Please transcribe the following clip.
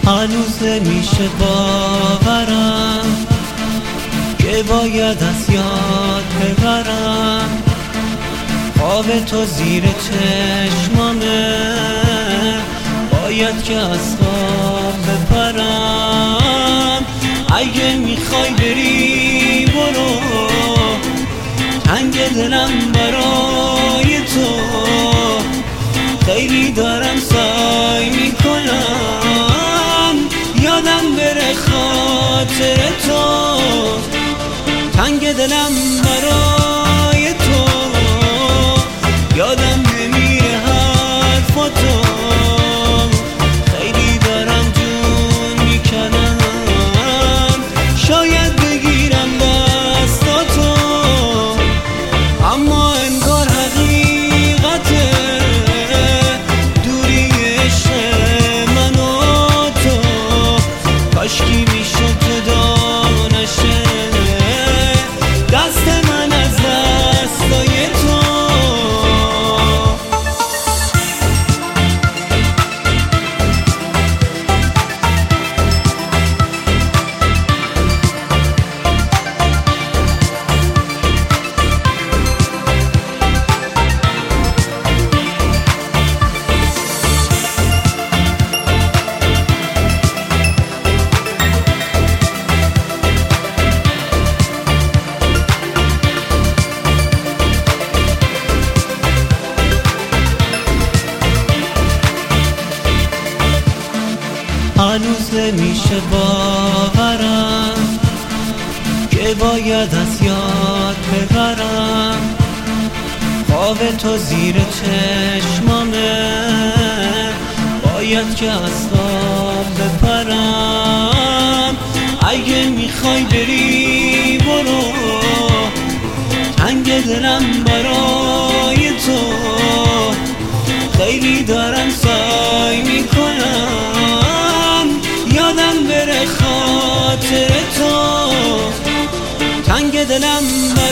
هنوز نمیشه باورم که باید از یاد ببرم خواب تو زیر چشمامه، باید که از خواب بپرم. اگه میخوای بری برو، تنگ دلم برای تو، خیلی دارم سعی میکنم یادم بره خاطر تو، تنگ دلم برای تو، یادم نمیره حرفاتو، خیلی دارم جون میکنم شاید بگیرم دستاتو، اما انگار حقیقته دوری عشق من و تو، کاشکی میشد جدا نشه دست من از دستای تو. هنوز نمیشه باورم که باید از یاد ببرم خواب تو زیر چشمامه، باید که از خواب بپرم. اگه میخوای بری برو، تنگ دلم برای تو، خیلی دارم سعی میکنم یادم بره خاطر تو، تنگ دلم